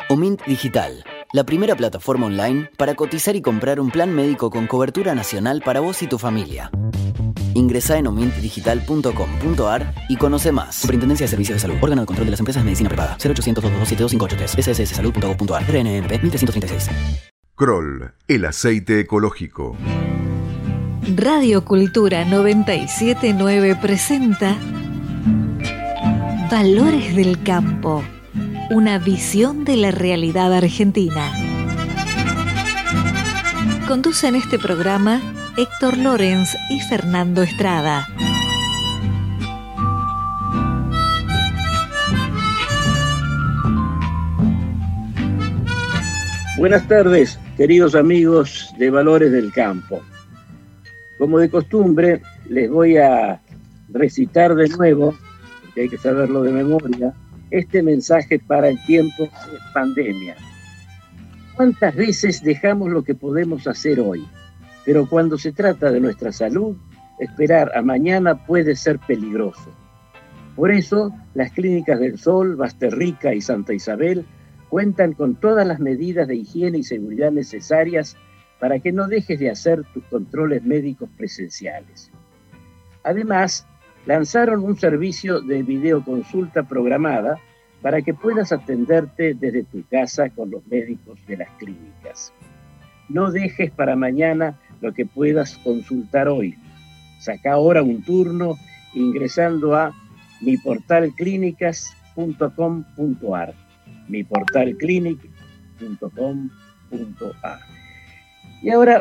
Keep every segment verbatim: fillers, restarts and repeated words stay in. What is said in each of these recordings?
Omint Digital, la primera plataforma online para cotizar y comprar un plan médico con cobertura nacional para vos y tu familia. Ingresá en omint digital punto com punto a r y conoce más. Superintendencia de Servicios de Salud. Órgano de control de las empresas de medicina prepaga. cero ochocientos, dos dos dos, siete dos cinco ocho tres. s s s salud punto gov punto a r. R N M P mil trescientos treinta y seis. Kroll, el aceite ecológico. Radio Cultura noventa y siete punto nueve presenta Valores del Campo, una visión de la realidad argentina. Conducen este programa Héctor Lorenz y Fernando Estrada. Buenas tardes, queridos amigos de Valores del Campo. Como de costumbre, les voy a recitar de nuevo, porque hay que saberlo de memoria, este mensaje para el tiempo de pandemia. ¿Cuántas veces dejamos lo que podemos hacer hoy? Pero cuando se trata de nuestra salud, esperar a mañana puede ser peligroso. Por eso, las clínicas del Sol, Basterrica y Santa Isabel cuentan con todas las medidas de higiene y seguridad necesarias para que no dejes de hacer tus controles médicos presenciales. Además, lanzaron un servicio de videoconsulta programada para que puedas atenderte desde tu casa con los médicos de las clínicas. No dejes para mañana lo que puedas consultar hoy. Saca ahora un turno ingresando a mi portal clínicas punto com punto a r. mi portal clínicas punto com punto a r. Y ahora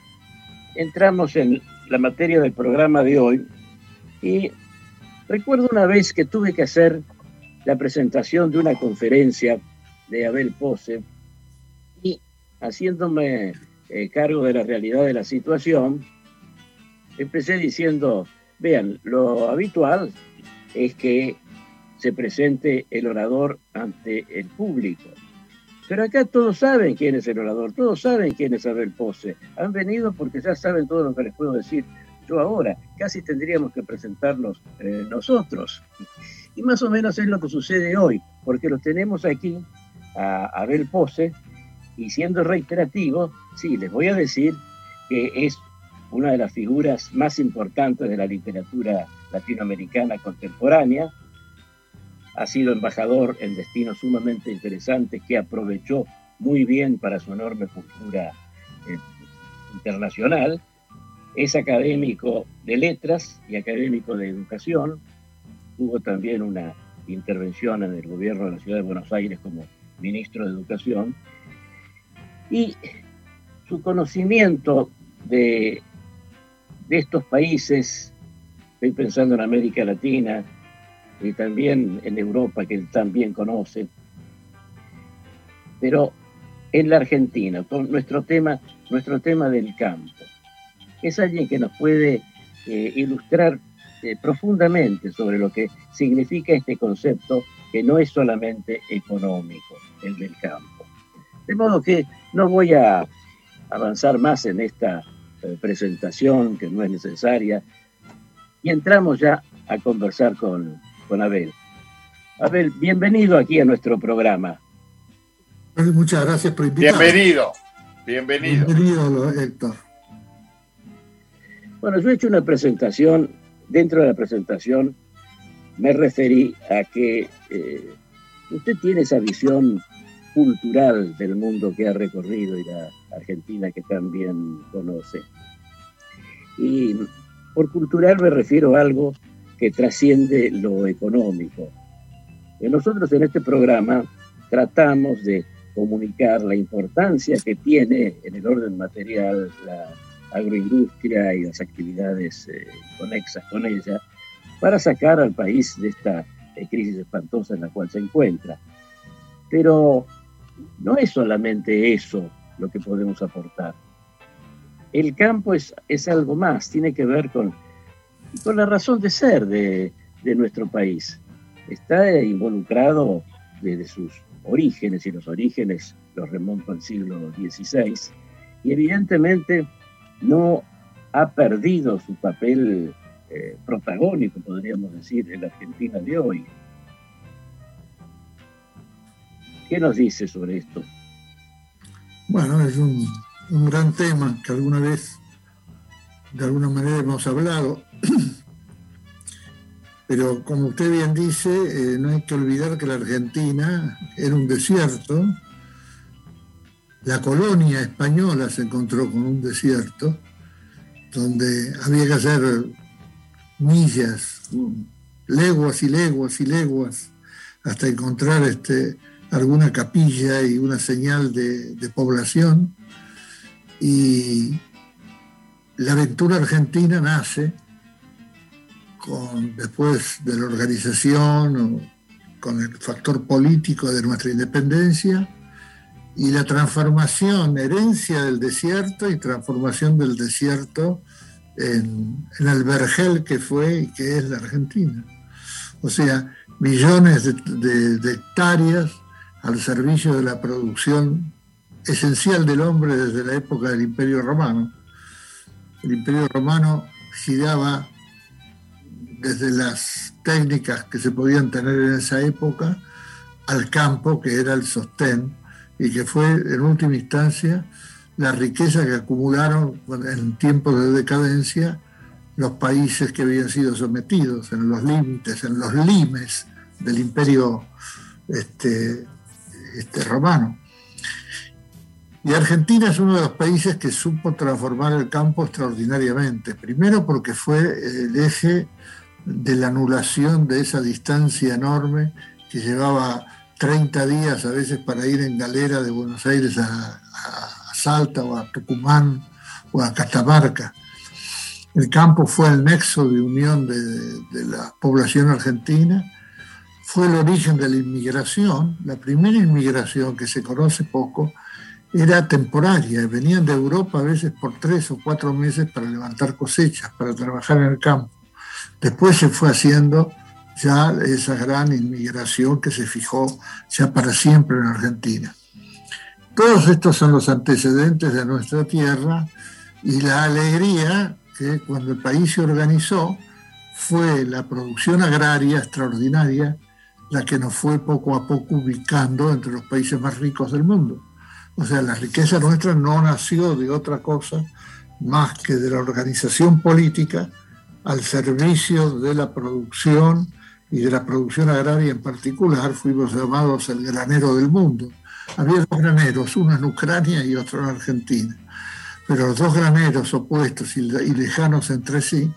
entramos en la materia del programa de hoy. Y recuerdo una vez que tuve que hacer la presentación de una conferencia de Abel Pose y haciéndome eh, cargo de la realidad de la situación, empecé diciendo, vean, lo habitual es que se presente el orador ante el público. Pero acá todos saben quién es el orador, todos saben quién es Abel Pose. Han venido porque ya saben todo lo que les puedo decir yo ahora. Casi tendríamos que presentarnos eh, nosotros. Y más o menos es lo que sucede hoy, porque los tenemos aquí a Abel Pose, y siendo reiterativo, sí, les voy a decir que es una de las figuras más importantes de la literatura latinoamericana contemporánea. Ha sido embajador en destinos sumamente interesantes que aprovechó muy bien para su enorme cultura eh, internacional. Es académico de letras y académico de educación. Tuvo también una intervención en el gobierno de la ciudad de Buenos Aires como ministro de Educación. Y su conocimiento de, de estos países, estoy pensando en América Latina, y también en Europa, que él también conoce, pero en la Argentina, con nuestro tema, nuestro tema del campo. Es alguien que nos puede eh, ilustrar eh, profundamente sobre lo que significa este concepto, que no es solamente económico, el del campo. De modo que no voy a avanzar más en esta eh, presentación, que no es necesaria, y entramos ya a conversar con con Abel. Abel, bienvenido aquí a nuestro programa. Muchas gracias por invitarme. Bienvenido, bienvenido. Bienvenido, Héctor. Bueno, yo he hecho una presentación. Dentro de la presentación me referí a que eh, usted tiene esa visión cultural del mundo que ha recorrido y la Argentina que también conoce. Y por cultural me refiero a algo que trasciende lo económico. Y nosotros en este programa tratamos de comunicar la importancia que tiene en el orden material la agroindustria y las actividades eh, conexas con ella para sacar al país de esta eh, crisis espantosa en la cual se encuentra. Pero no es solamente eso lo que podemos aportar. El campo es, es algo más, tiene que ver con con la razón de ser de, de nuestro país. Está involucrado desde sus orígenes, y los orígenes los remonto al siglo dieciséis, y evidentemente no ha perdido su papel eh, protagónico, podríamos decir, en la Argentina de hoy. ¿Qué nos dice sobre esto? Bueno, es un, un gran tema que alguna vez, de alguna manera, hemos hablado. Pero como usted bien dice, eh, no hay que olvidar que la Argentina era un desierto. La colonia española se encontró con un desierto donde había que hacer millas, leguas y leguas y leguas, hasta encontrar este, alguna capilla y una señal de, de población. Y la aventura argentina nace con, después de la organización, o con el factor político de nuestra independencia, y la transformación, herencia del desierto y transformación del desierto en, en el vergel que fue y que es la Argentina. O sea, millones de, de, de hectáreas al servicio de la producción esencial del hombre desde la época del Imperio Romano. El Imperio Romano giraba desde las técnicas que se podían tener en esa época al campo, que era el sostén, y que fue en última instancia la riqueza que acumularon en tiempos de decadencia los países que habían sido sometidos en los límites, en los limes del Imperio este, este, romano. Y Argentina es uno de los países que supo transformar el campo extraordinariamente. Primero porque fue el eje de la anulación de esa distancia enorme que llevaba treinta días a veces para ir en galera de Buenos Aires a, a Salta o a Tucumán o a Catamarca. El campo fue el nexo de unión de, de la población argentina, fue el origen de la inmigración. La primera inmigración, que se conoce poco, era temporaria, venían de Europa a veces por tres o cuatro meses para levantar cosechas, para trabajar en el campo. Después se fue haciendo ya esa gran inmigración que se fijó ya para siempre en Argentina. Todos estos son los antecedentes de nuestra tierra, y la alegría que cuando el país se organizó fue la producción agraria extraordinaria la que nos fue poco a poco ubicando entre los países más ricos del mundo. O sea, la riqueza nuestra no nació de otra cosa más que de la organización política al servicio de la producción y de la producción agraria en particular. Fuimos llamados el granero del mundo. Había dos graneros, uno en Ucrania y otro en Argentina, pero los dos graneros opuestos y, y lejanos entre sí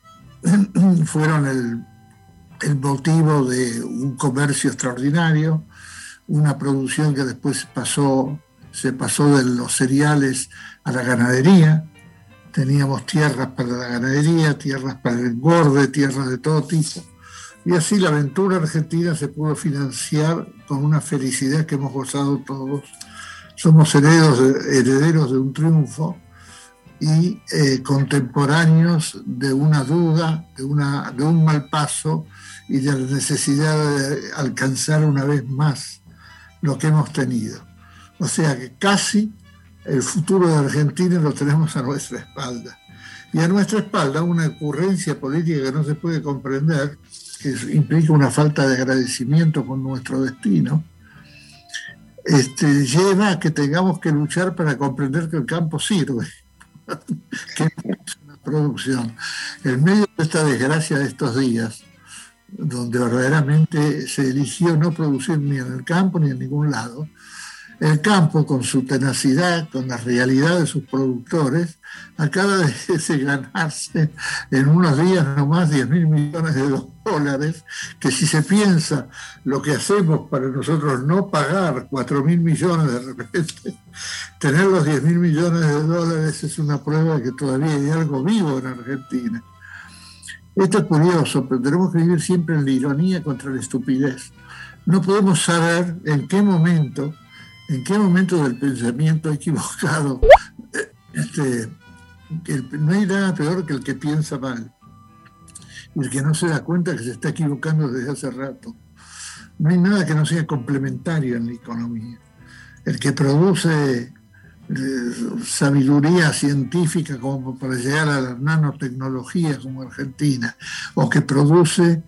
fueron el, el motivo de un comercio extraordinario, una producción que después pasó, se pasó de los cereales a la ganadería. Teníamos tierras para la ganadería, tierras para el engorde, tierras de todo tipo. Y así la aventura argentina se pudo financiar con una felicidad que hemos gozado todos. Somos herederos de, herederos de un triunfo y eh, contemporáneos de una duda, de, una, de un mal paso y de la necesidad de alcanzar una vez más lo que hemos tenido. O sea que casi el futuro de Argentina lo tenemos a nuestra espalda. Y a nuestra espalda una ocurrencia política que no se puede comprender, que implica una falta de agradecimiento con nuestro destino, este, lleva a que tengamos que luchar para comprender que el campo sirve, que es una producción. En medio de esta desgracia de estos días, donde verdaderamente se eligió no producir ni en el campo ni en ningún lado, el campo, con su tenacidad, con la realidad de sus productores, acaba de, de ganarse en unos días nomás diez mil millones de dólares, que si se piensa lo que hacemos para nosotros no pagar cuatro mil millones de repente, tener los diez mil millones de dólares es una prueba de que todavía hay algo vivo en Argentina. Esto es curioso, pero tenemos que vivir siempre en la ironía contra la estupidez. No podemos saber en qué momento ¿En qué momento del pensamiento equivocado? Este, el, no hay nada peor que el que piensa mal, el que no se da cuenta que se está equivocando desde hace rato. No hay nada que no sea complementario en la economía. El que produce eh, sabiduría científica como para llegar a la nanotecnología como Argentina, o que produce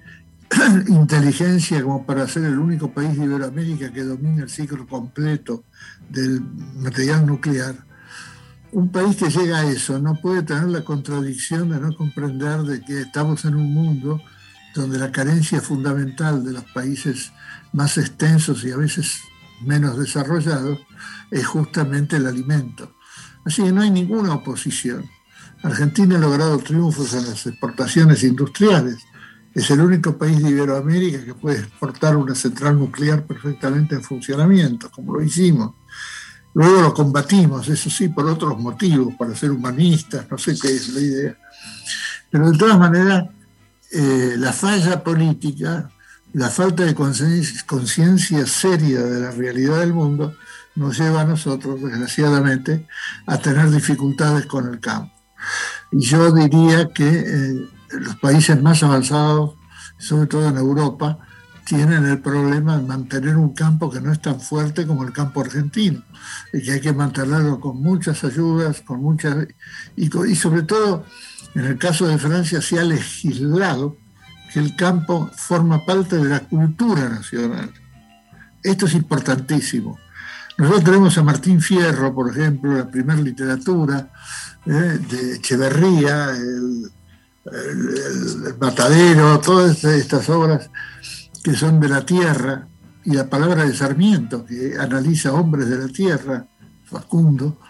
inteligencia como para ser el único país de Iberoamérica que domina el ciclo completo del material nuclear. Un país que llega a eso no puede tener la contradicción de no comprender de que estamos en un mundo donde la carencia fundamental de los países más extensos y a veces menos desarrollados es justamente el alimento. Así que no hay ninguna oposición. Argentina ha logrado triunfos en las exportaciones industriales. Es el único país de Iberoamérica que puede exportar una central nuclear perfectamente en funcionamiento, como lo hicimos. Luego lo combatimos, eso sí, por otros motivos, para ser humanistas, no sé qué es la idea. Pero de todas maneras, eh, la falla política, la falta de conciencia seria de la realidad del mundo, nos lleva a nosotros, desgraciadamente, a tener dificultades con el campo. Y yo diría que eh, los países más avanzados, sobre todo en Europa, tienen el problema de mantener un campo que no es tan fuerte como el campo argentino, y que hay que mantenerlo con muchas ayudas, con muchas y, con, y sobre todo, en el caso de Francia, se ha legislado que el campo forma parte de la cultura nacional. Esto es importantísimo. Nosotros tenemos a Martín Fierro, por ejemplo, la primera literatura eh, de Echeverría, el, el, el Matadero, todas estas obras que son de la tierra, y la palabra de Sarmiento, que analiza hombres de la tierra, Facundo,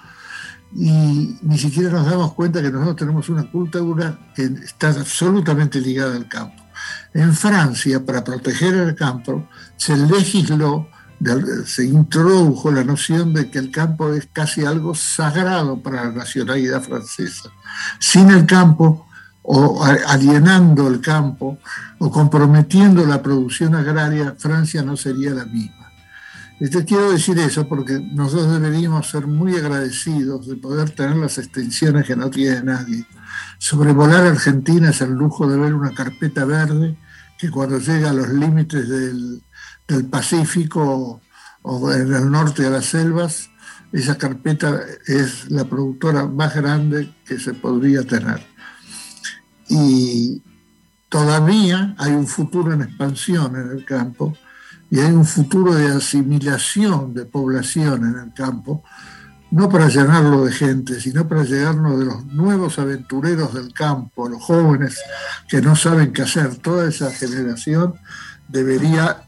y ni siquiera nos damos cuenta que nosotros tenemos una cultura que está absolutamente ligada al campo. En Francia, para proteger el campo, se legisló, se introdujo la noción de que el campo es casi algo sagrado para la nacionalidad francesa. Sin el campo, o alienando el campo, o comprometiendo la producción agraria, Francia no sería la misma. Te quiero decir eso porque nosotros deberíamos ser muy agradecidos de poder tener las extensiones que no tiene nadie. Sobrevolar Argentina es el lujo de ver una carpeta verde que cuando llega a los límites del, del Pacífico o en el norte de las selvas, esa carpeta es la productora más grande que se podría tener. Y todavía hay un futuro en expansión en el campo y hay un futuro de asimilación de población en el campo, no para llenarlo de gente, sino para llenarlo de los nuevos aventureros del campo, los jóvenes que no saben qué hacer. Toda esa generación debería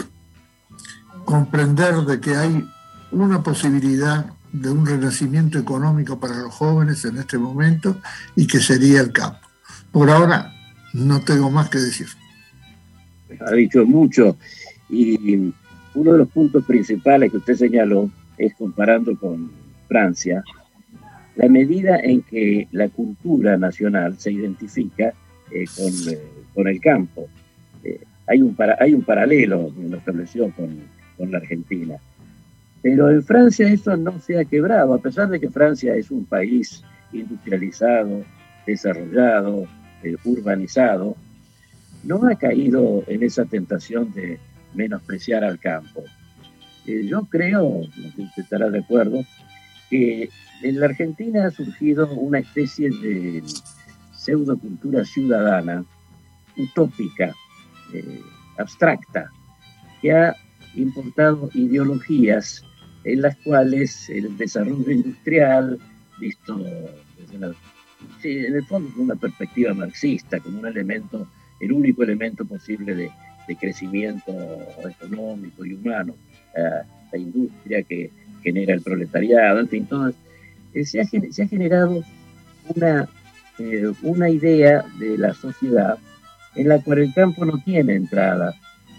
comprender de que hay una posibilidad de un renacimiento económico para los jóvenes en este momento y que sería el campo. Por ahora no tengo más que decir. Ha dicho mucho, y uno de los puntos principales que usted señaló es, comparando con Francia, la medida en que la cultura nacional se identifica eh, con, eh, con el campo. Eh, hay, un para, hay un paralelo que lo estableció con, con la Argentina. Pero en Francia eso no se ha quebrado, a pesar de que Francia es un país industrializado, desarrollado, eh, urbanizado, no ha caído en esa tentación de menospreciar al campo. Eh, yo creo, no sé si usted estará de acuerdo, que en la Argentina ha surgido una especie de pseudocultura ciudadana, utópica, eh, abstracta, que ha importado ideologías en las cuales el desarrollo industrial, visto desde la, sí, en el fondo con una perspectiva marxista, como un elemento, el único elemento posible de, de crecimiento económico y humano, uh, la industria que genera el proletariado, en fin, todo, eh, se, ha, se ha generado una, eh, una idea de la sociedad en la cual el campo no tiene entrada.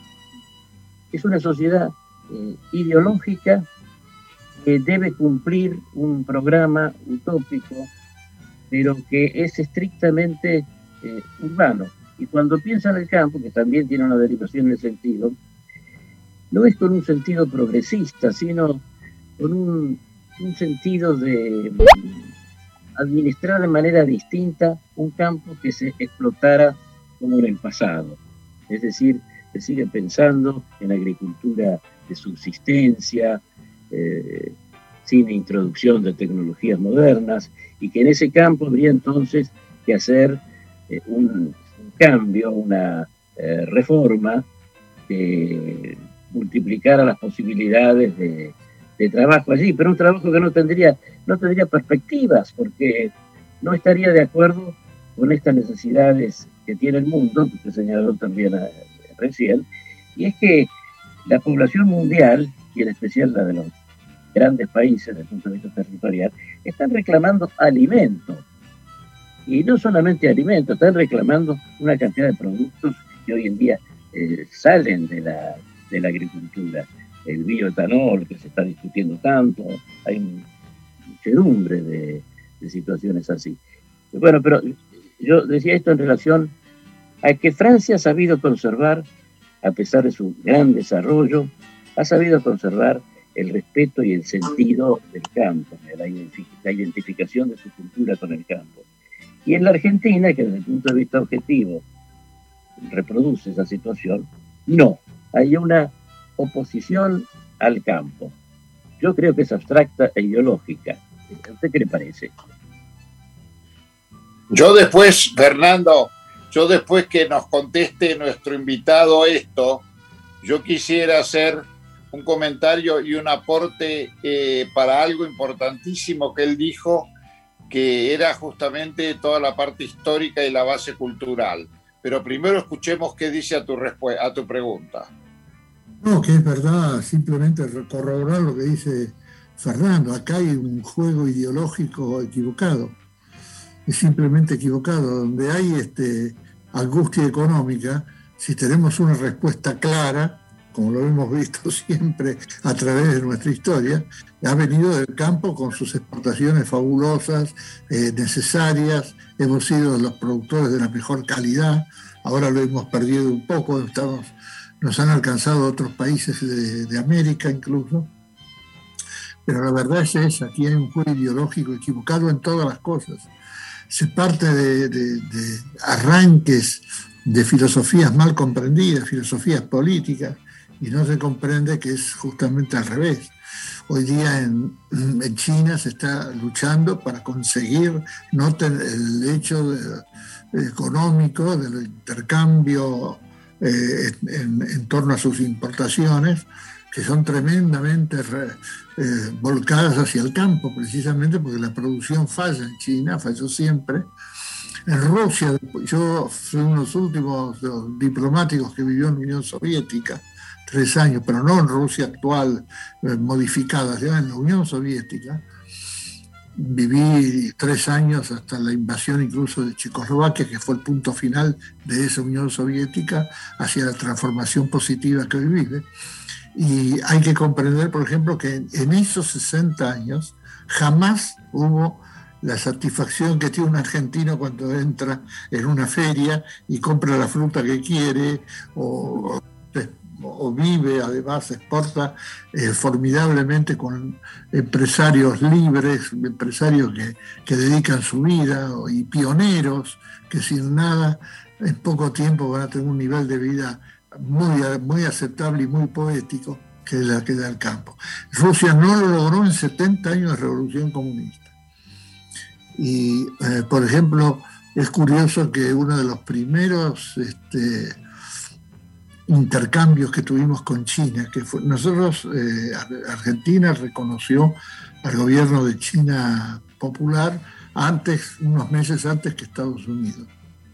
Es una sociedad eh, ideológica que debe cumplir un programa utópico, pero que es estrictamente eh, urbano. Y cuando piensa en el campo, que también tiene una derivación en el sentido, no es con un sentido progresista, sino con un, un sentido de administrar de manera distinta un campo que se explotara como en el pasado. Es decir, se sigue pensando en agricultura de subsistencia, eh, sin introducción de tecnologías modernas, y que en ese campo habría entonces que hacer eh, un, un cambio, una eh, reforma que multiplicara las posibilidades de, de trabajo allí, pero un trabajo que no tendría, no tendría perspectivas, porque no estaría de acuerdo con estas necesidades que tiene el mundo, que usted señaló también a, recién, y es que la población mundial, y en especial la de los grandes países desde el punto de vista territorial, están reclamando alimento. Y no solamente alimento, están reclamando una cantidad de productos que hoy en día eh, salen de la, de la agricultura. El bioetanol, que se está discutiendo tanto, hay muchedumbre de, de situaciones así. Bueno, pero yo decía esto en relación a que Francia ha sabido conservar, a pesar de su gran desarrollo, ha sabido conservar el respeto y el sentido del campo, la, identif- la identificación de su cultura con el campo. Y en la Argentina, que desde el punto de vista objetivo reproduce esa situación, no, hay una oposición al campo. Yo creo que es abstracta e ideológica. ¿A usted qué le parece? Yo después, Fernando, yo después que nos conteste nuestro invitado esto, yo quisiera hacer un comentario y un aporte eh, para algo importantísimo que él dijo, que era justamente toda la parte histórica y la base cultural. Pero primero escuchemos qué dice a tu, respu- a tu pregunta. No, que es verdad, simplemente corroborar lo que dice Fernando. Acá hay un juego ideológico equivocado, es simplemente equivocado. Donde hay este, angustia económica, si tenemos una respuesta clara, como lo hemos visto siempre a través de nuestra historia, ha venido del campo con sus exportaciones fabulosas, eh, necesarias. Hemos sido los productores de la mejor calidad, ahora lo hemos perdido un poco, estamos, nos han alcanzado otros países de, de América incluso, pero la verdad es esa, aquí hay un juego ideológico equivocado en todas las cosas. Se parte de, de, de arranques de filosofías mal comprendidas, filosofías políticas, y no se comprende que es justamente al revés. Hoy día en, en China se está luchando para conseguir no tener el hecho de, económico del intercambio eh, en, en torno a sus importaciones, que son tremendamente re, eh, volcadas hacia el campo, precisamente porque la producción falla en China, falló siempre. En Rusia, yo soy uno de los últimos de los diplomáticos que vivió en la Unión Soviética, tres años, pero no en Rusia actual, eh, modificada, ya en la Unión Soviética. Viví tres años hasta la invasión incluso de Checoslovaquia, que fue el punto final de esa Unión Soviética hacia la transformación positiva que hoy vive. Y hay que comprender, por ejemplo, que en esos sesenta años jamás hubo la satisfacción que tiene un argentino cuando entra en una feria y compra la fruta que quiere o, o vive, además exporta eh, formidablemente con empresarios libres, empresarios que, que dedican su vida y pioneros que sin nada en poco tiempo van a tener un nivel de vida muy, muy aceptable y muy poético, que es la que da el campo. Rusia no lo logró en setenta años de revolución comunista. Y, eh, por ejemplo, es curioso que uno de los primeros este, intercambios que tuvimos con China, que fue, nosotros, eh, Argentina reconoció al gobierno de China popular antes, unos meses antes que Estados Unidos.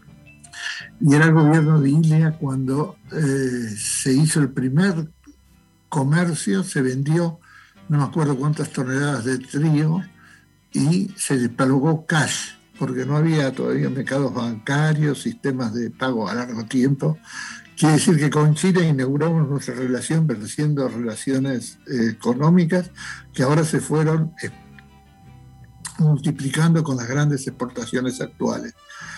Y era el gobierno de Ilia cuando eh, se hizo el primer comercio, se vendió no me acuerdo cuántas toneladas de trigo y se pagó cash, porque no había todavía mercados bancarios, sistemas de pago a largo tiempo. Quiere decir que con China inauguramos nuestra relación, creciendo relaciones eh, económicas que ahora se fueron eh, multiplicando con las grandes exportaciones actuales.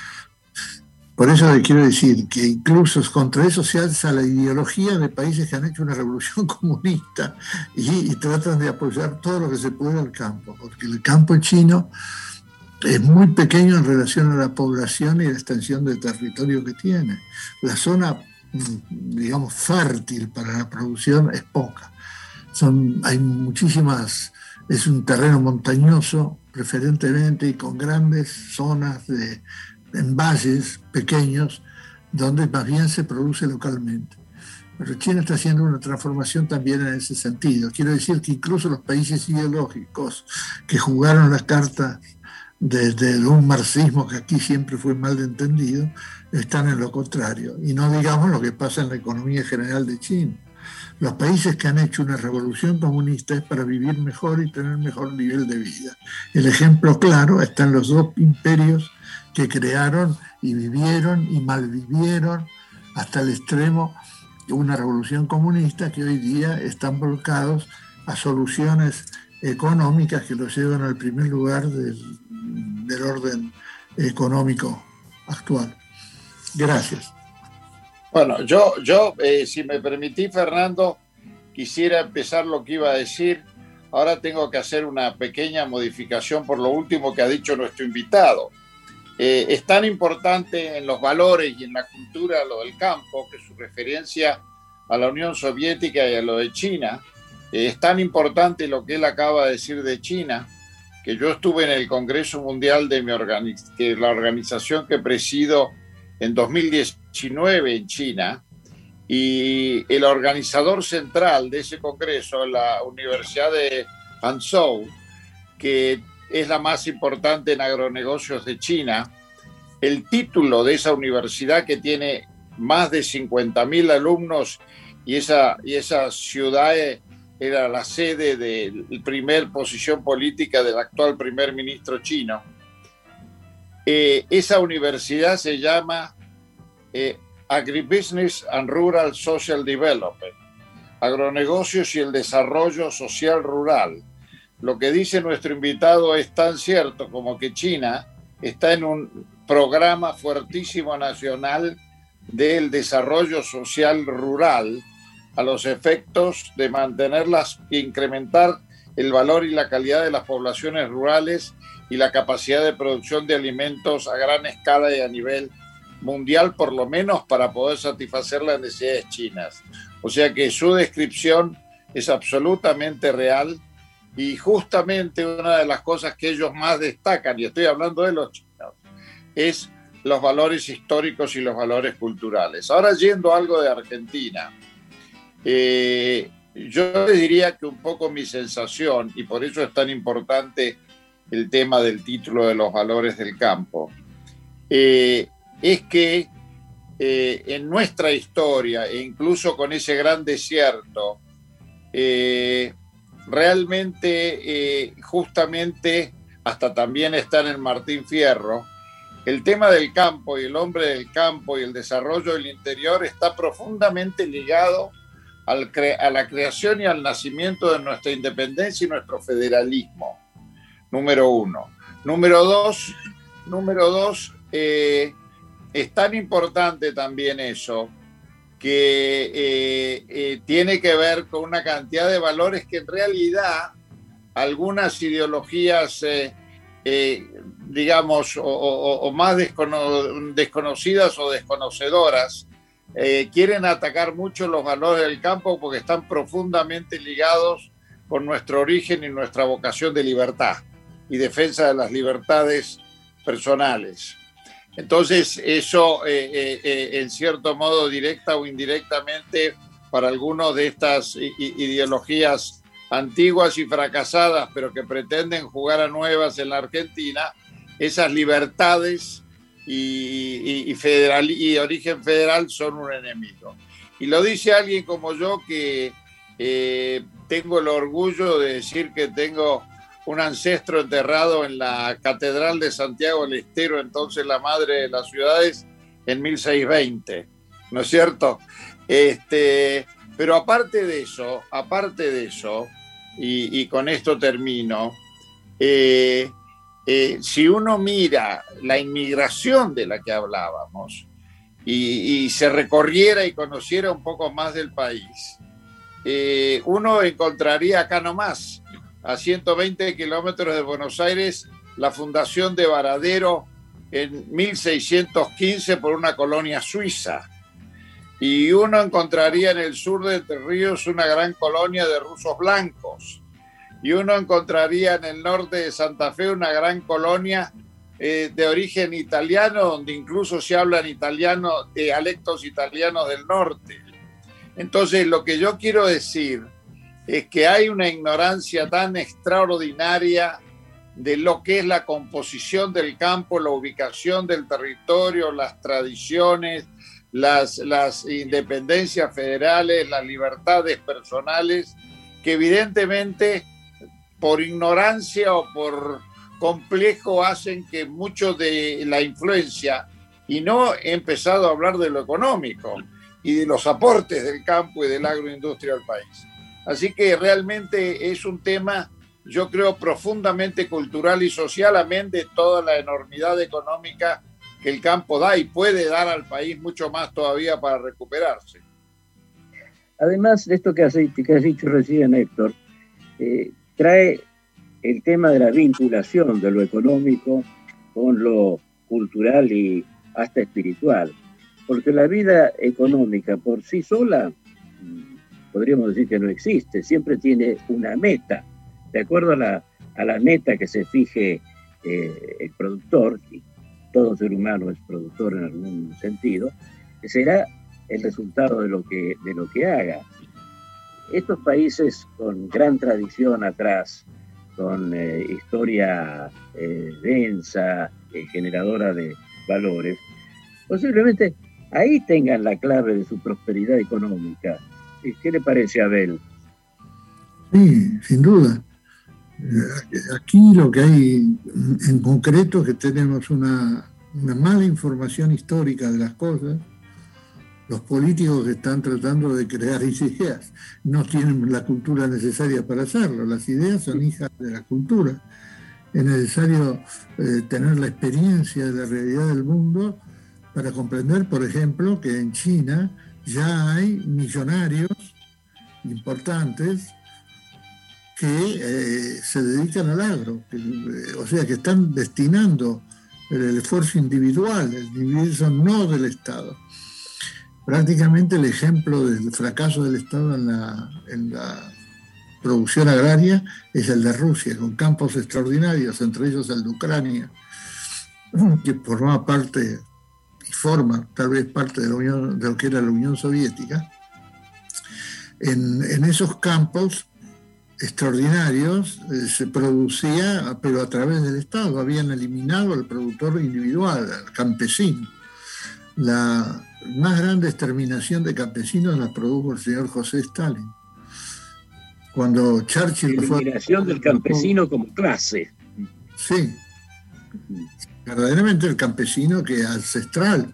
Por eso le quiero decir que incluso contra eso se alza la ideología de países que han hecho una revolución comunista y, y tratan de apoyar todo lo que se puede al campo, porque el campo chino es muy pequeño en relación a la población y la extensión del territorio que tiene. La zona, digamos, fértil para la producción es poca. Son, hay muchísimas, es un terreno montañoso preferentemente y con grandes zonas de, en valles pequeños donde más bien se produce localmente. Pero China está haciendo una transformación también en ese sentido. Quiero decir que incluso los países ideológicos que jugaron las cartas desde un marxismo que aquí siempre fue mal entendido, están en lo contrario. Y no digamos lo que pasa en la economía general de China. Los países que han hecho una revolución comunista es para vivir mejor y tener mejor nivel de vida. El ejemplo claro está en los dos imperios que crearon y vivieron y malvivieron hasta el extremo de una revolución comunista, que hoy día están volcados a soluciones económicas que los llevan al primer lugar del, del orden económico actual. Gracias. Bueno, yo, yo eh, si me permitís, Fernando, quisiera empezar lo que iba a decir. Ahora tengo que hacer una pequeña modificación por lo último que ha dicho nuestro invitado. Eh, es tan importante en los valores y en la cultura lo del campo, que su referencia a la Unión Soviética y a lo de China, eh, es tan importante lo que él acaba de decir de China, que yo estuve en el Congreso Mundial de mi organiz- que la organización que presido en dos mil diecinueve en China, y el organizador central de ese congreso, la Universidad de Hangzhou, que es la más importante en agronegocios de China, el título de esa universidad, que tiene más de cincuenta mil alumnos, y esa, y esa ciudad era la sede de la primer posición política del actual primer ministro chino. Eh, esa universidad se llama eh, Agribusiness and Rural Social Development, agronegocios y el desarrollo social rural. Lo que dice nuestro invitado es tan cierto como que China está en un programa fuertísimo nacional del desarrollo social rural, a los efectos de mantenerlas e incrementar el valor y la calidad de las poblaciones rurales y la capacidad de producción de alimentos a gran escala y a nivel mundial, por lo menos para poder satisfacer las necesidades chinas. O sea que su descripción es absolutamente real, y justamente una de las cosas que ellos más destacan, y estoy hablando de los chinos, es los valores históricos y los valores culturales. Ahora, yendo a algo de Argentina, eh, yo les diría que un poco mi sensación, y por eso es tan importante el tema del título de los valores del campo, eh, es que eh, en nuestra historia, e incluso con ese gran desierto, eh, realmente, eh, justamente, hasta también está en el Martín Fierro, el tema del campo y el hombre del campo y el desarrollo del interior está profundamente ligado al cre- a la creación y al nacimiento de nuestra independencia y nuestro federalismo, número uno. Número dos, número dos eh, es tan importante también eso, que eh, eh, tiene que ver con una cantidad de valores que en realidad algunas ideologías, eh, eh, digamos, o, o, o más descono- desconocidas o desconocedoras, eh, quieren atacar mucho los valores del campo porque están profundamente ligados con nuestro origen y nuestra vocación de libertad y defensa de las libertades personales. Entonces, eso, eh, eh, eh, en cierto modo, directa o indirectamente, para algunos de estas ideologías antiguas y fracasadas, pero que pretenden jugar a nuevas en la Argentina, esas libertades y, y, y, federal, y origen federal son un enemigo. Y lo dice alguien como yo, que eh, tengo el orgullo de decir que tengo un ancestro enterrado en la Catedral de Santiago del Estero, entonces la madre de las ciudades, en mil seiscientos veinte, ¿no es cierto? Este, pero aparte de eso, aparte de eso, y, y con esto termino, eh, eh, si uno mira la inmigración de la que hablábamos y, y se recorriera y conociera un poco más del país, eh, uno encontraría acá nomás, a ciento veinte kilómetros de Buenos Aires, la fundación de Varadero en mil seiscientos quince por una colonia suiza. Y uno encontraría en el sur de Entre Ríos una gran colonia de rusos blancos. Y uno encontraría en el norte de Santa Fe una gran colonia eh, de origen italiano, donde incluso se hablan italiano, dialectos italianos del norte. Entonces, lo que yo quiero decir es que hay una ignorancia tan extraordinaria de lo que es la composición del campo, la ubicación del territorio, las tradiciones, las, las independencias federales, las libertades personales, que evidentemente por ignorancia o por complejo hacen que mucho de la influencia, y no he empezado a hablar de lo económico y de los aportes del campo y de la agroindustria al país. Así que realmente es un tema, yo creo, profundamente cultural y social, amén de toda la enormidad económica que el campo da y puede dar al país mucho más todavía para recuperarse. Además de esto que has, que has dicho recién, Héctor, eh, trae el tema de la vinculación de lo económico con lo cultural y hasta espiritual, porque la vida económica por sí sola, podríamos decir que no existe, siempre tiene una meta, de acuerdo a la, a la meta que se fije eh, el productor, y todo ser humano es productor en algún sentido, que será el resultado de lo que, de lo que haga. Estos países con gran tradición atrás, con eh, historia eh, densa, eh, generadora de valores, posiblemente ahí tengan la clave de su prosperidad económica. ¿Qué le parece a Abel? Sí, sin duda. Aquí lo que hay en concreto es que tenemos una, una mala información histórica de las cosas. Los políticos que están tratando de crear ideas no tienen la cultura necesaria para hacerlo. Las ideas son hijas de la cultura. Es necesario eh, tener la experiencia de la realidad del mundo para comprender, por ejemplo, que en China ya hay millonarios importantes que eh, se dedican al agro, que, eh, o sea, que están destinando el, el esfuerzo individual, el individuo no del Estado. Prácticamente el ejemplo del fracaso del Estado en la, en la producción agraria es el de Rusia, con campos extraordinarios, entre ellos el de Ucrania, que formaba parte y forma tal vez parte de, la Unión, de lo que era la Unión Soviética. En, en esos campos extraordinarios eh, se producía, pero a través del Estado. Habían eliminado al productor individual, al campesino. La más grande exterminación de campesinos la produjo el señor José Stalin. Cuando Churchill fue... Eliminación del campesino como clase. Sí. Verdaderamente el campesino que es ancestral,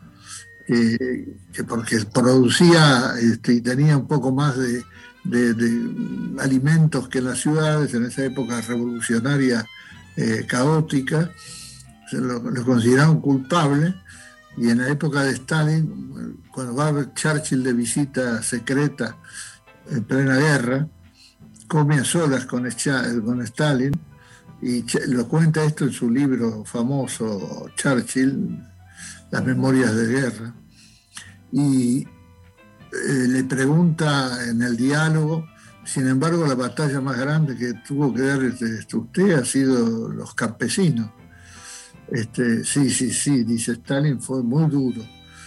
que, que porque producía este, y tenía un poco más de, de, de alimentos que en las ciudades, en esa época revolucionaria eh, caótica, se lo, lo consideraban culpable. Y en la época de Stalin, cuando va Churchill de visita secreta en plena guerra, come a solas con, con Stalin, y lo cuenta esto en su libro famoso, Churchill, Las Memorias de Guerra, y eh, le pregunta en el diálogo, sin embargo, la batalla más grande que tuvo que dar este, usted ha sido los campesinos. Este, sí, sí, sí, dice Stalin, fue muy duro.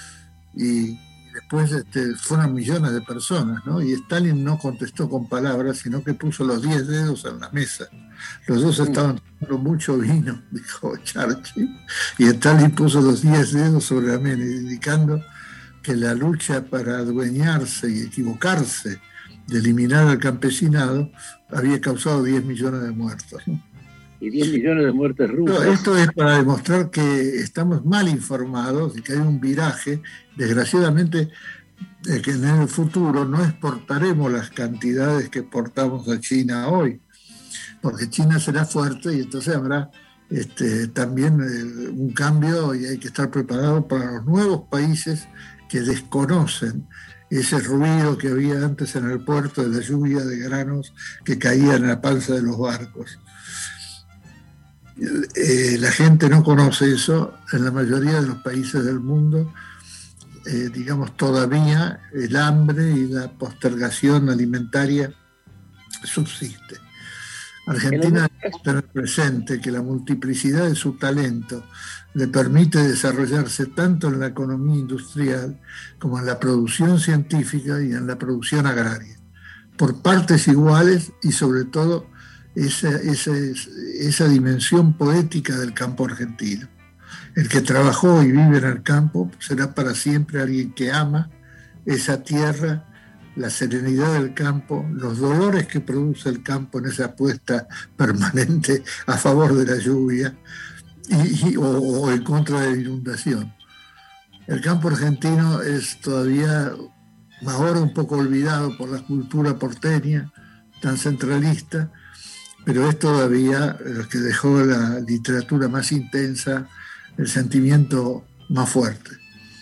Y después este, fueron millones de personas, ¿no? Y Stalin no contestó con palabras, sino que puso los diez dedos en la mesa. Los dos estaban tomando mucho vino, dijo Churchill, y Stalin puso los diez dedos sobre la mesa, indicando que la lucha para adueñarse y equivocarse de eliminar al campesinado había causado diez millones de muertos, ¿no? Y diez millones de muertes rusas. No, esto es para demostrar que estamos mal informados y que hay un viraje. Desgraciadamente, de que en el futuro no exportaremos las cantidades que exportamos a China hoy, porque China será fuerte y entonces habrá este, también eh, un cambio y hay que estar preparado para los nuevos países que desconocen ese ruido que había antes en el puerto de la lluvia de granos que caía en la panza de los barcos. Eh, la gente no conoce eso. En la mayoría de los países del mundo, eh, digamos, todavía el hambre y la postergación alimentaria subsiste. Argentina debe tener presente que la multiplicidad de su talento le permite desarrollarse tanto en la economía industrial como en la producción científica y en la producción agraria, por partes iguales, y sobre todo esa, esa, esa dimensión poética del campo argentino. El que trabajó y vive en el campo será para siempre alguien que ama esa tierra, la serenidad del campo, los dolores que produce el campo en esa apuesta permanente a favor de la lluvia y, y, o, o en contra de la inundación. El campo argentino es todavía ahora un poco olvidado por la cultura porteña, tan centralista, pero es todavía lo que dejó la literatura más intensa, el sentimiento más fuerte.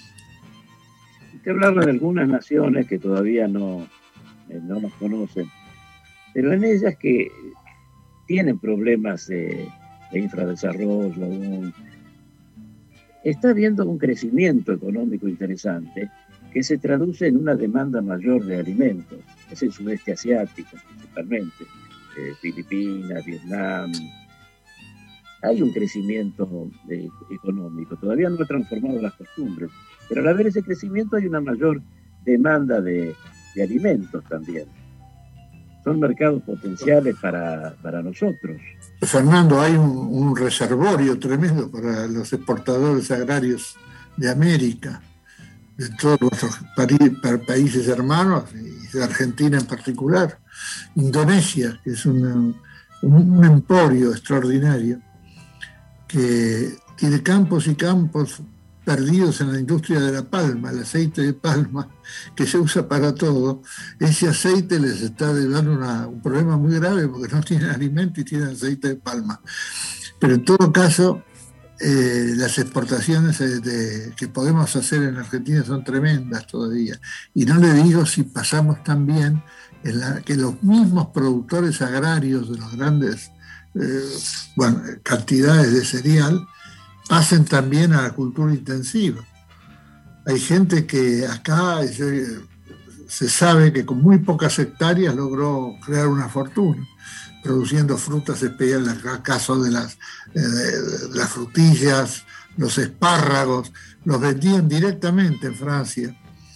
Usted hablaba de algunas naciones que todavía no, eh, no nos conocen, pero en ellas que tienen problemas de, de infradesarrollo aún, está habiendo un crecimiento económico interesante que se traduce en una demanda mayor de alimentos. Es el sudeste asiático principalmente, eh, Filipinas, Vietnam. Hay un crecimiento de, económico, todavía no ha transformado las costumbres, pero al haber ese crecimiento hay una mayor demanda de, de alimentos también. Son mercados potenciales para, para nosotros. Fernando, hay un, un reservorio tremendo para los exportadores agrarios de América, de todos nuestros pa- países hermanos, y de Argentina en particular. Indonesia, que es una, un, un emporio extraordinario, que tiene campos y campos perdidos en la industria de la palma, el aceite de palma, que se usa para todo. Ese aceite les está dando una, un problema muy grave porque no tienen alimento y tienen aceite de palma. Pero en todo caso, eh, las exportaciones de, que podemos hacer en Argentina son tremendas todavía. Y no le digo si pasamos también en la, que los mismos productores agrarios de los grandes eh, bueno, cantidades de cereal pasen también a la cultura intensiva. Hay gente que acá se sabe que con muy pocas hectáreas logró crear una fortuna, produciendo frutas especiales, en el caso de las, eh, de las frutillas, los espárragos, los vendían directamente en Francia.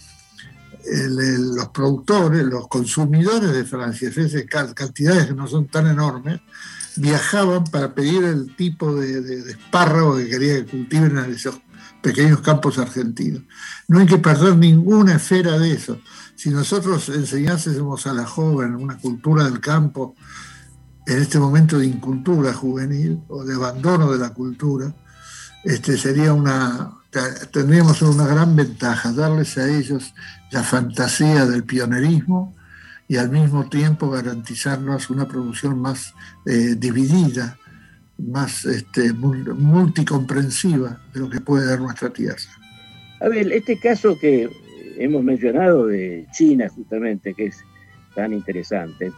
El, el, los productores, los consumidores de Francia, esas cantidades que no son tan enormes, viajaban para pedir el tipo de, de, de espárrago que quería que cultiven en esos pequeños campos argentinos. No hay que perder ninguna esfera de eso. Si nosotros enseñásemos a la joven una cultura del campo, en este momento de incultura juvenil o de abandono de la cultura, este sería una, tendríamos una gran ventaja, darles a ellos la fantasía del pionerismo y al mismo tiempo garantizarnos una producción más eh, dividida, más este, multicomprensiva de lo que puede dar nuestra tierra. A ver, este caso que hemos mencionado de China justamente, que es tan interesante,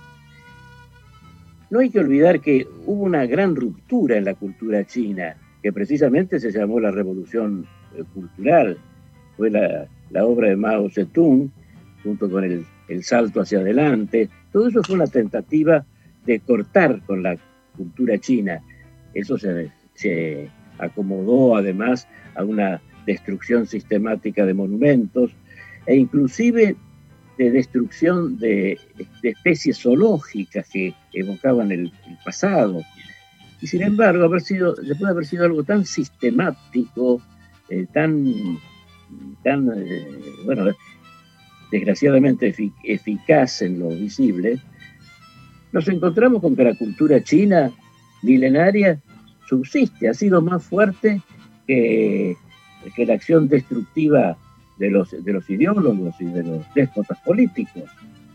no hay que olvidar que hubo una gran ruptura en la cultura china, que precisamente se llamó la Revolución Cultural. Fue la, la obra de Mao Zedong, junto con el, el salto hacia adelante. Todo eso fue una tentativa de cortar con la cultura china. Eso se, se acomodó además a una destrucción sistemática de monumentos e inclusive de destrucción de, de especies zoológicas que evocaban el, el pasado. Y sin embargo, haber sido, después de haber sido algo tan sistemático, eh, tan, tan eh, bueno, desgraciadamente efic- eficaz en lo visible, nos encontramos con que la cultura china milenaria subsiste, ha sido más fuerte que, que la acción destructiva de los, de los ideólogos y de los déspotas políticos.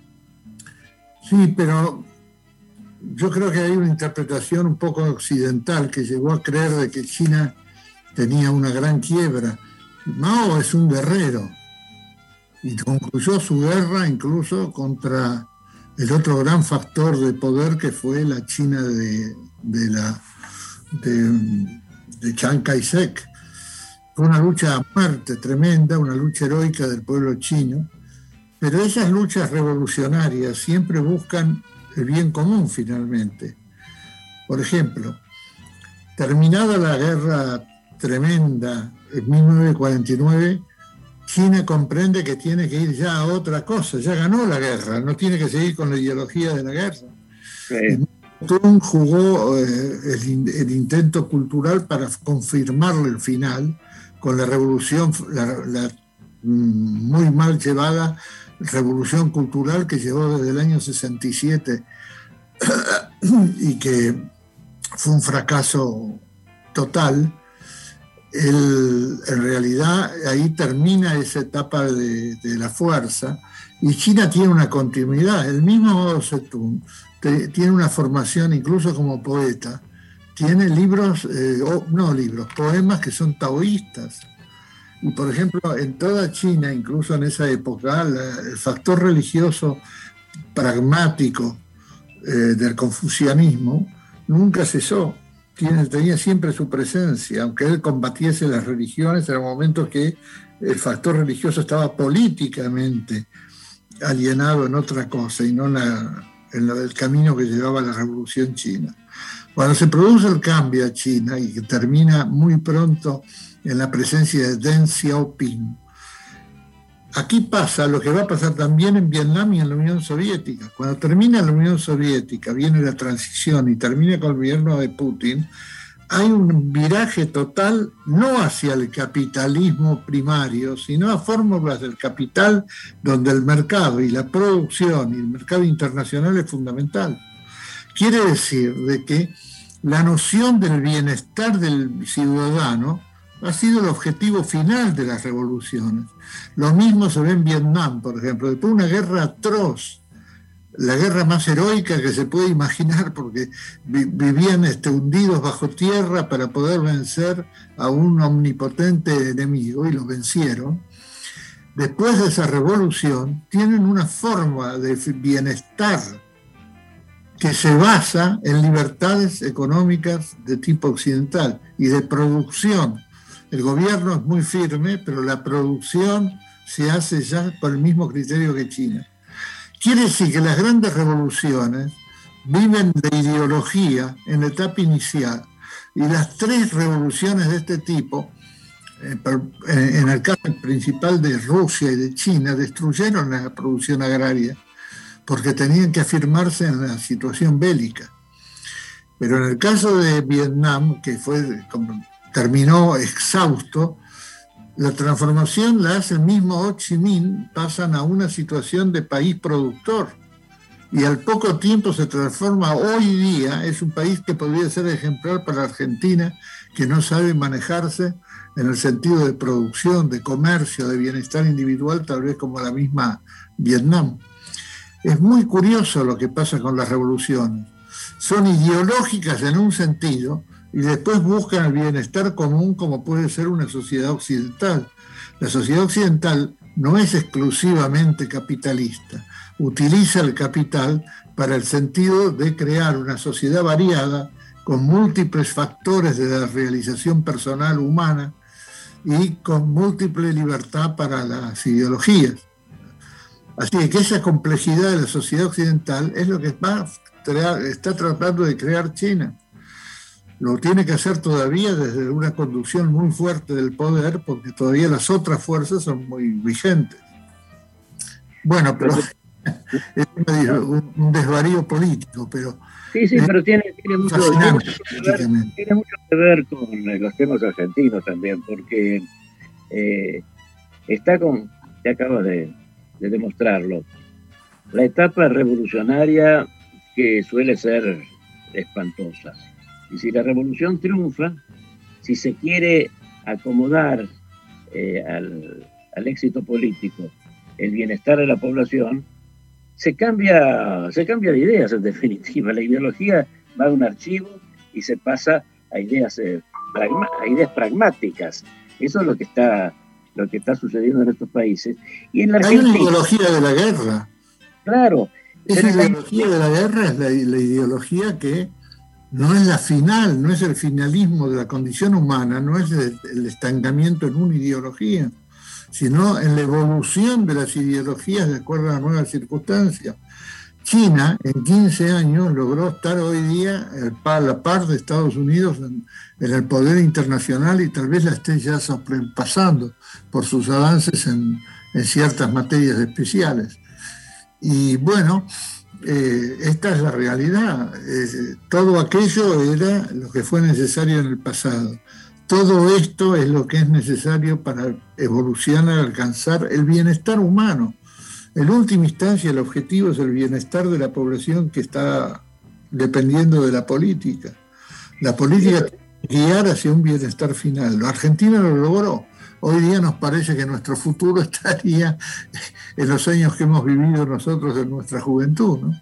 Sí, pero yo creo que hay una interpretación un poco occidental que llegó a creer de que China tenía una gran quiebra. Mao es un guerrero y concluyó su guerra incluso contra el otro gran factor de poder que fue la China de, de, la, de, de Chiang Kai-shek. Fue una lucha a muerte tremenda, una lucha heroica del pueblo chino, pero esas luchas revolucionarias siempre buscan el bien común finalmente. Por ejemplo, terminada la guerra tremenda en mil novecientos cuarenta y nueve, China comprende que tiene que ir ya a otra cosa, ya ganó la guerra, no tiene que seguir con la ideología de la guerra. Sí. Tung jugó eh, el, el intento cultural para confirmarle el final con la revolución, la, la muy mal llevada revolución cultural que llevó desde el año sesenta y siete y que fue un fracaso total. El, en realidad ahí termina esa etapa de, de la fuerza, y China tiene una continuidad. El mismo Mao Zedong te, tiene una formación incluso como poeta, tiene libros, eh, o, no libros, poemas que son taoístas. Y por ejemplo, en toda China, incluso en esa época, la, el factor religioso pragmático eh, del confucianismo nunca cesó. Tiene, tenía siempre su presencia, aunque él combatiese las religiones, en el momento que el factor religioso estaba políticamente alienado en otra cosa y no en, la, en la, el camino que llevaba a la revolución china. Cuando se produce el cambio a China, y que termina muy pronto en la presencia de Deng Xiaoping, aquí pasa lo que va a pasar también en Vietnam y en la Unión Soviética. Cuando termina la Unión Soviética, viene la transición y termina con el gobierno de Putin, hay un viraje total no hacia el capitalismo primario, sino a fórmulas del capital donde el mercado y la producción y el mercado internacional es fundamental. Quiere decir de que la noción del bienestar del ciudadano ha sido el objetivo final de las revoluciones. Lo mismo se ve en Vietnam, por ejemplo, después de una guerra atroz, la guerra más heroica que se puede imaginar, porque vi vivían este, hundidos bajo tierra para poder vencer a un omnipotente enemigo, y lo vencieron. Después de esa revolución, tienen una forma de bienestar que se basa en libertades económicas de tipo occidental y de producción. El gobierno es muy firme, pero la producción se hace ya por el mismo criterio que China. Quiere decir que las grandes revoluciones viven de ideología en la etapa inicial, y las tres revoluciones de este tipo, en el caso principal de Rusia y de China, destruyeron la producción agraria porque tenían que afirmarse en la situación bélica. Pero en el caso de Vietnam, que fue como terminó exhausto, la transformación la hace el mismo Ho Chi Minh, pasan a una situación de país productor, y al poco tiempo se transforma. Hoy día es un país que podría ser ejemplar para Argentina, que no sabe manejarse en el sentido de producción, de comercio, de bienestar individual, tal vez como la misma Vietnam. Es muy curioso lo que pasa con las revoluciones. Son ideológicas en un sentido, y después buscan el bienestar común, como puede ser una sociedad occidental. La sociedad occidental no es exclusivamente capitalista, utiliza el capital para el sentido de crear una sociedad variada, con múltiples factores de la realización personal humana y con múltiple libertad para las ideologías. Así que esa complejidad de la sociedad occidental es lo que va a crear, está tratando de crear China. Lo tiene que hacer todavía desde una conducción muy fuerte del poder, porque todavía las otras fuerzas son muy vigentes. Bueno, pero es un, un desvarío político, pero... Sí, sí, pero tiene, tiene, mucho, tiene, mucho que ver, tiene mucho que ver con los temas argentinos también, porque eh, está con, te acabas de, de demostrarlo, la etapa revolucionaria que suele ser espantosa. Y si la revolución triunfa, si se quiere acomodar eh, al, al éxito político el bienestar de la población, se cambia, se cambia de ideas en definitiva. La ideología va a un archivo y se pasa a ideas, eh, pragma, a ideas pragmáticas. Eso es lo que está, lo que está sucediendo en estos países. Y en la Hay una ideología de la guerra. Claro. Esa ideología de la guerra es la, la ideología que no es la final, no es el finalismo de la condición humana, no es el, el estancamiento en una ideología, sino en la evolución de las ideologías de acuerdo a las nuevas circunstancias. China en quince años logró estar hoy día a la par de Estados Unidos en, en el poder internacional y tal vez la esté ya sobrepasando por sus avances en, en ciertas materias especiales. Y bueno, eh, esta es la realidad. Eh, todo aquello era lo que fue necesario en el pasado. Todo esto es lo que es necesario para evolucionar, alcanzar el bienestar humano. En última instancia, el objetivo es el bienestar de la población que está dependiendo de la política. La política tiene que guiar hacia un bienestar final. La Argentina lo logró. Hoy día nos parece que nuestro futuro estaría en los años que hemos vivido nosotros en nuestra juventud, ¿no?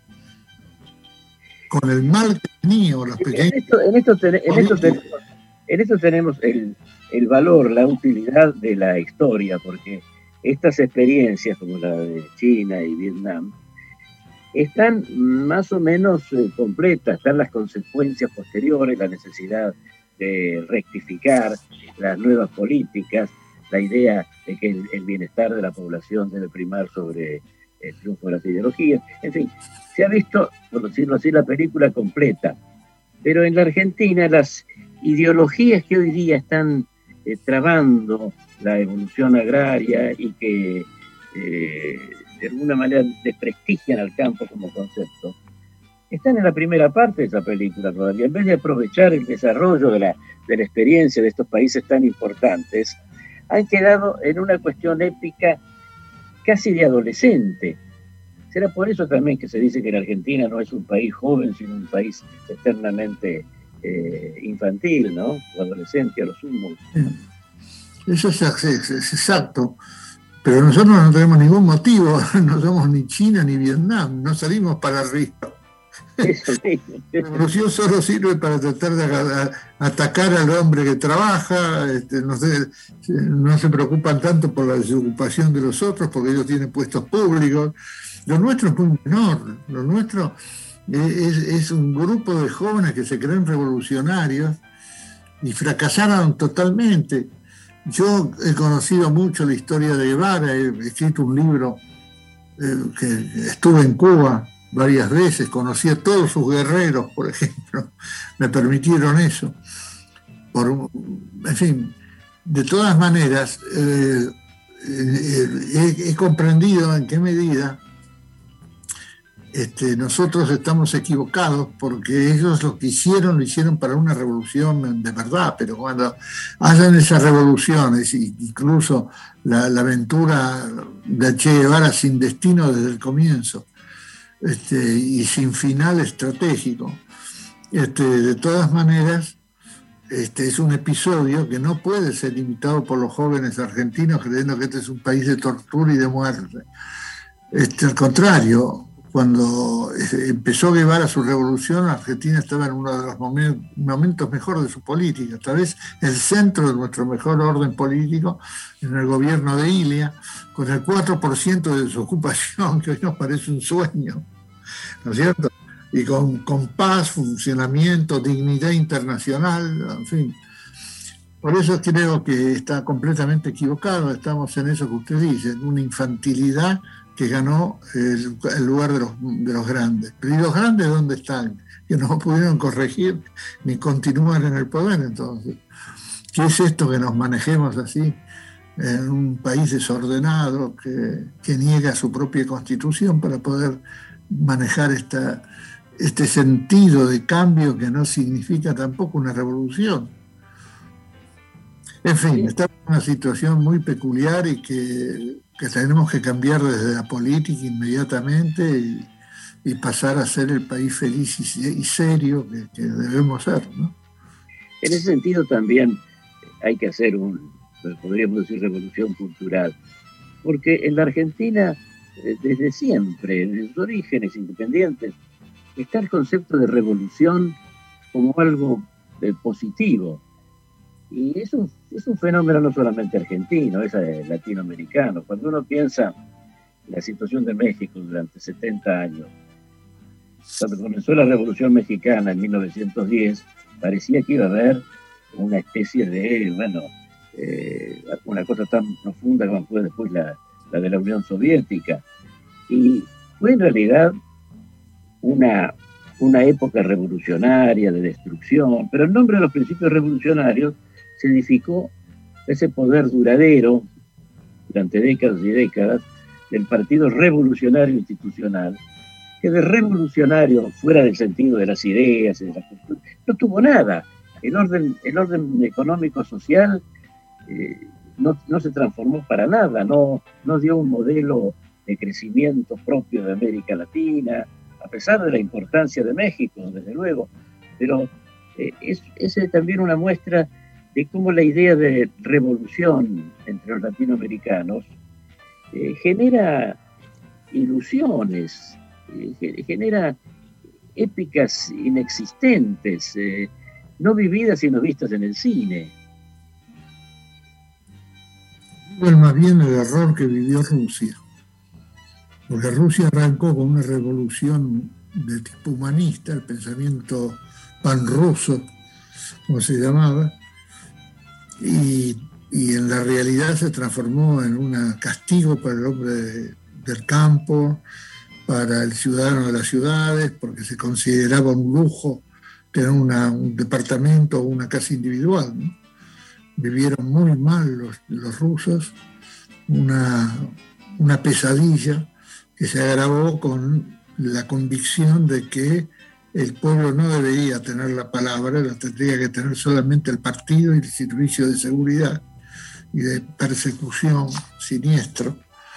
Con el mal que teníamos los pequeños. En esto, en esto, ten, en esto tenemos, en esto tenemos el, el valor, la utilidad de la historia, porque estas experiencias como la de China y Vietnam están más o menos eh, completas, están las consecuencias posteriores, la necesidad de rectificar las nuevas políticas, la idea de que el, el bienestar de la población debe primar sobre el triunfo de las ideologías. En fin, se ha visto, por decirlo así, la película completa. Pero en la Argentina las ideologías que hoy día están eh, trabando la evolución agraria y que eh, de alguna manera desprestigian al campo como concepto, están en la primera parte de esa película todavía. En vez de aprovechar el desarrollo de la, de la experiencia de estos países tan importantes, han quedado en una cuestión épica casi de adolescente. Será por eso también que se dice que la Argentina no es un país joven, sino un país eternamente eh, infantil, ¿no? O adolescente a lo sumo. Eso es, es, es exacto. Pero nosotros no tenemos ningún motivo, no somos ni China ni Vietnam, no salimos para arriba. Eso mismo. La revolución solo sirve para tratar de a, a, atacar al hombre que trabaja, este, no, se, no se preocupan tanto por la desocupación de los otros porque ellos tienen puestos públicos. Lo nuestro es muy menor, lo nuestro es, es un grupo de jóvenes que se creen revolucionarios y fracasaron totalmente. Yo he conocido mucho la historia de Guevara, he escrito un libro eh, que estuve en Cuba varias veces, conocí a todos sus guerreros, por ejemplo, me permitieron eso. Por, en fin, de todas maneras, eh, eh, he, he comprendido en qué medida este, nosotros estamos equivocados, porque ellos lo que hicieron, lo hicieron para una revolución de verdad, pero cuando hacen esas revoluciones, incluso la, la aventura de Che Guevara sin destino desde el comienzo, Este, y sin final estratégico. Este, de todas maneras, este es un episodio que no puede ser imitado por los jóvenes argentinos creyendo que este es un país de tortura y de muerte. Este, al contrario, cuando empezó Guevara su revolución, Argentina estaba en uno de los momentos mejores de su política, tal vez el centro de nuestro mejor orden político, en el gobierno de Ilia, con el cuatro por ciento de desocupación, que hoy nos parece un sueño, ¿no es cierto? Y con, con paz, funcionamiento, dignidad internacional, en fin. Por eso creo que está completamente equivocado, estamos en eso que usted dice, en una infantilidad que ganó el, el lugar de los, de los grandes. Pero ¿y los grandes dónde están? Que no pudieron corregir ni continuar en el poder, entonces. ¿Qué es esto que nos manejemos así en un país desordenado que, que niega su propia constitución para poder manejar esta, este sentido de cambio que no significa tampoco una revolución? En fin, estamos en una situación muy peculiar y que, que tenemos que cambiar desde la política inmediatamente y, y pasar a ser el país feliz y, y serio que, que debemos ser, ¿no? En ese sentido también hay que hacer un, podríamos decir, revolución cultural, porque en la Argentina, desde siempre, desde sus orígenes independientes, está el concepto de revolución como algo eh, positivo. Y es un, es un fenómeno no solamente argentino, es latinoamericano. Cuando uno piensa en la situación de México durante setenta años, cuando comenzó la Revolución Mexicana en mil novecientos diez, parecía que iba a haber una especie de, bueno, eh, una cosa tan profunda como fue después la, la de la Unión Soviética. Y fue en realidad una, una época revolucionaria de destrucción, pero en nombre de los principios revolucionarios se edificó ese poder duradero durante décadas y décadas del Partido Revolucionario Institucional, que de revolucionario, fuera del sentido de las ideas y de la cultura, no tuvo nada. El orden, el orden económico-social eh, no, no se transformó para nada, no, no dio un modelo de crecimiento propio de América Latina, a pesar de la importancia de México, desde luego, pero eh, es, es también una muestra de cómo la idea de revolución entre los latinoamericanos eh, genera ilusiones, eh, genera épicas inexistentes, eh, no vividas sino vistas en el cine. Bueno, más bien el error que vivió Rusia, porque Rusia arrancó con una revolución de tipo humanista, el pensamiento panruso, como se llamaba, y, y en la realidad se transformó en un castigo para el hombre de, del campo, para el ciudadano de las ciudades, porque se consideraba un lujo tener una, un departamento o una casa individual, ¿no? Vivieron muy mal los, los rusos, una, una pesadilla que se agravó con la convicción de que el pueblo no debería tener la palabra, la tendría que tener solamente el partido y el servicio de seguridad y de persecución siniestro.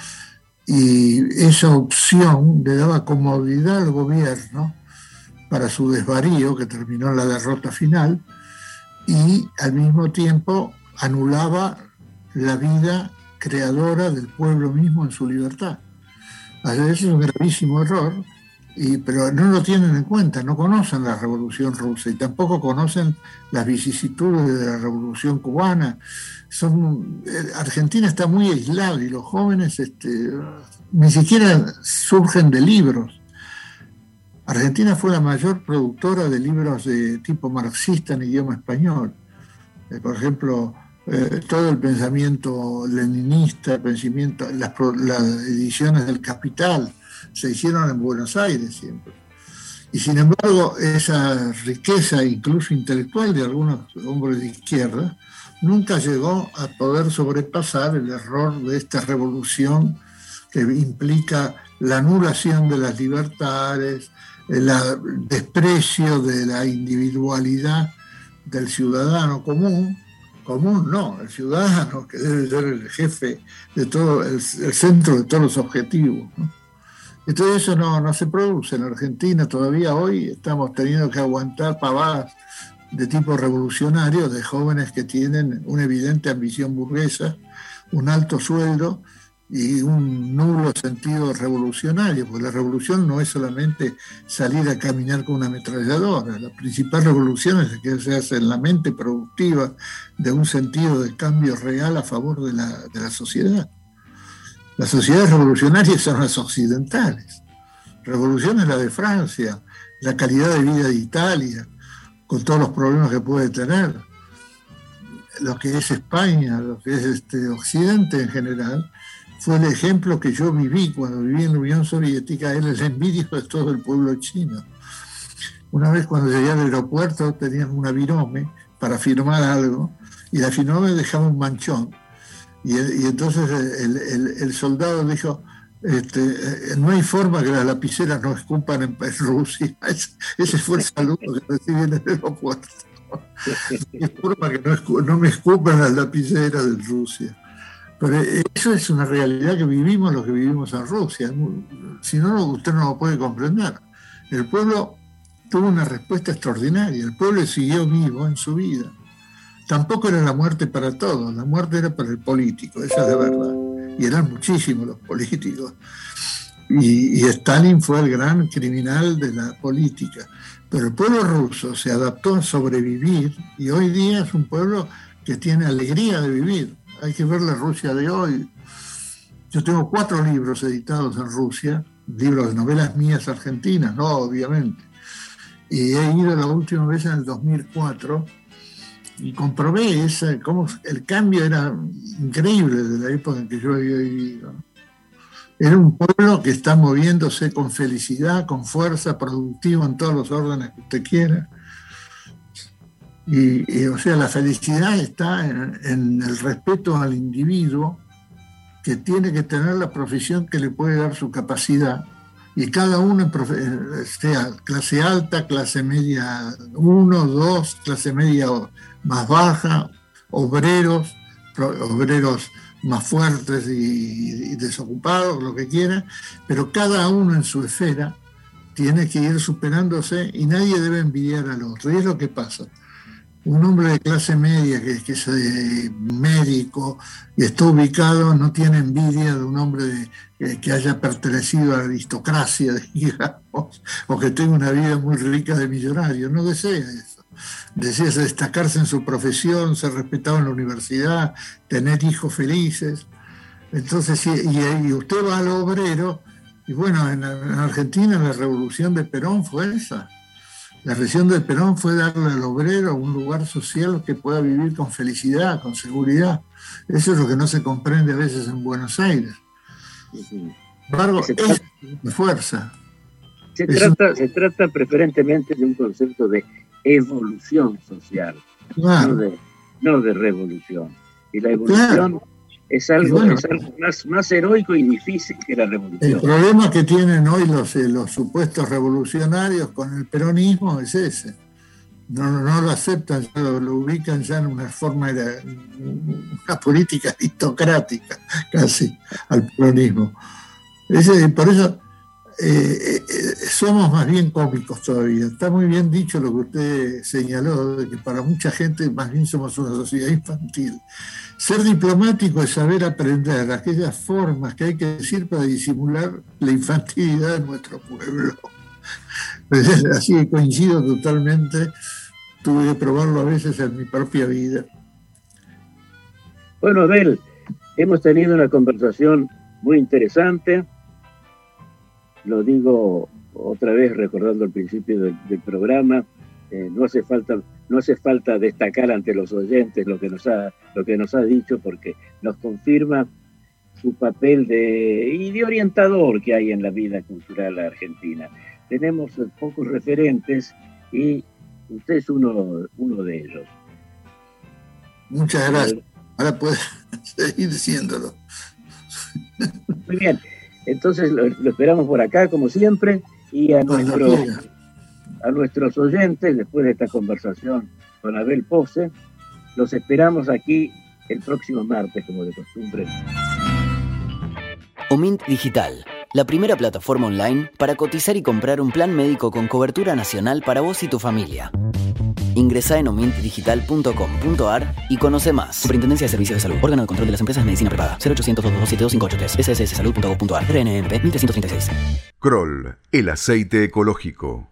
Y esa opción le daba comodidad al gobierno para su desvarío, que terminó en la derrota final, y al mismo tiempo anulaba la vida creadora del pueblo mismo en su libertad. Ese es un gravísimo error, y, pero no lo tienen en cuenta, no conocen la Revolución Rusa y tampoco conocen las vicisitudes de la Revolución Cubana. Son, Argentina está muy aislada y los jóvenes este, ni siquiera surgen de libros. Argentina fue la mayor productora de libros de tipo marxista en idioma español. Eh, por ejemplo, eh, todo el pensamiento leninista, el pensamiento, las, las ediciones del Capital se hicieron en Buenos Aires siempre. Y sin embargo, esa riqueza, incluso intelectual, de algunos hombres de izquierda, nunca llegó a poder sobrepasar el error de esta revolución que implica la anulación de las libertades, el desprecio de la individualidad del ciudadano común. Común no, el ciudadano que debe ser el jefe de todo, el, el centro de todos los objetivos, ¿no? Entonces eso no, no se produce en Argentina todavía. Hoy estamos teniendo que aguantar pavadas de tipo revolucionario de jóvenes que tienen una evidente ambición burguesa, un alto sueldo y un nulo sentido revolucionario, porque la revolución no es solamente salir a caminar con una ametralladora. La principal revolución es la que se hace en la mente productiva de un sentido de cambio real a favor de la, de la sociedad. Las sociedades revolucionarias son las occidentales. Revolución es la de Francia, la calidad de vida de Italia, con todos los problemas que puede tener. Lo que es España, lo que es este Occidente en general, fue el ejemplo que yo viví cuando viví en la Unión Soviética, era el envidio de todo el pueblo chino. Una vez cuando llegué al aeropuerto tenían una virome para firmar algo, y la virome dejaba un manchón. Y, y entonces el, el, el soldado dijo, este, no hay forma que las lapiceras no escupan en, en Rusia. Ese, ese fue el saludo que recibí en el aeropuerto. No hay forma que no, escu, no me escupan las lapiceras de Rusia. Pero eso es una realidad que vivimos los que vivimos en Rusia. Si no, usted no lo puede comprender. El pueblo tuvo una respuesta extraordinaria. El pueblo siguió vivo en su vida. Tampoco era la muerte para todos, la muerte era para el político, esa es la verdad. Y eran muchísimos los políticos. Y, y Stalin fue el gran criminal de la política. Pero el pueblo ruso se adaptó a sobrevivir y hoy día es un pueblo que tiene alegría de vivir. Hay que ver la Rusia de hoy. Yo tengo cuatro libros editados en Rusia, libros de novelas mías argentinas, no, obviamente. Y he ido la última vez en el dos mil cuatro y comprobé esa, cómo el cambio era increíble de la época en que yo había vivido. Era un pueblo que está moviéndose con felicidad, con fuerza, productivo en todos los órdenes que usted quiera. Y, y o sea, la felicidad está en, en el respeto al individuo, que tiene que tener la profesión que le puede dar su capacidad. Y cada uno, sea clase alta, clase media uno, dos, clase media más baja, obreros, obreros más fuertes y, y desocupados, lo que quiera, pero cada uno en su esfera tiene que ir superándose y nadie debe envidiar al otro. Y es lo que pasa. Un hombre de clase media que, que es eh, médico y está ubicado no tiene envidia de un hombre de, eh, que haya pertenecido a la aristocracia, digamos, o que tenga una vida muy rica de millonario. No desea eso. Desea destacarse en su profesión, ser respetado en la universidad, tener hijos felices. Entonces, y, y usted va al obrero, y bueno, en, en Argentina la revolución de Perón fue esa. La revolución de Perón fue darle al obrero un lugar social que pueda vivir con felicidad, con seguridad. Eso es lo que no se comprende a veces en Buenos Aires. Sin embargo, se es de fuerza. Se trata, un... se trata preferentemente de un concepto de evolución social, claro. no, de, no de revolución. Y la evolución claro. es algo, bueno, es algo más, más heroico y difícil que la revolución. El problema que tienen hoy los, los supuestos revolucionarios con el peronismo es ese. No, no, no lo aceptan, lo, lo ubican ya en una forma, de, una política aristocrática casi al peronismo. Ese, por eso eh, eh, somos más bien cómicos todavía. Está muy bien dicho lo que usted señaló, de que para mucha gente más bien somos una sociedad infantil. Ser diplomático es saber aprender aquellas formas que hay que decir para disimular la infantilidad de nuestro pueblo. Así que coincido totalmente, tuve que probarlo a veces en mi propia vida. Bueno, Abel, hemos tenido una conversación muy interesante. Lo digo otra vez recordando el principio del, del programa. Eh, no hace falta no hace falta destacar ante los oyentes lo que nos ha lo que nos ha dicho, porque nos confirma su papel de y de orientador que hay en la vida cultural argentina. Tenemos pocos referentes y usted es uno uno de ellos. Muchas gracias. Ahora puede seguir diciéndolo. Muy bien. Entonces lo, lo esperamos por acá como siempre y a nuestro A nuestros oyentes, después de esta conversación con Abel Pose, los esperamos aquí el próximo martes, como de costumbre. Omint Digital, la primera plataforma online para cotizar y comprar un plan médico con cobertura nacional para vos y tu familia. Ingresá en omint digital punto com punto a r y conoce más. Superintendencia de Servicios de Salud. Órgano de Control de las Empresas de Medicina Prepaga. cero ochocientos, doscientos veintidós, cinco ochenta y tres. ess salud punto gov punto a r. R N M P mil trescientos treinta y seis. Kroll, el aceite ecológico.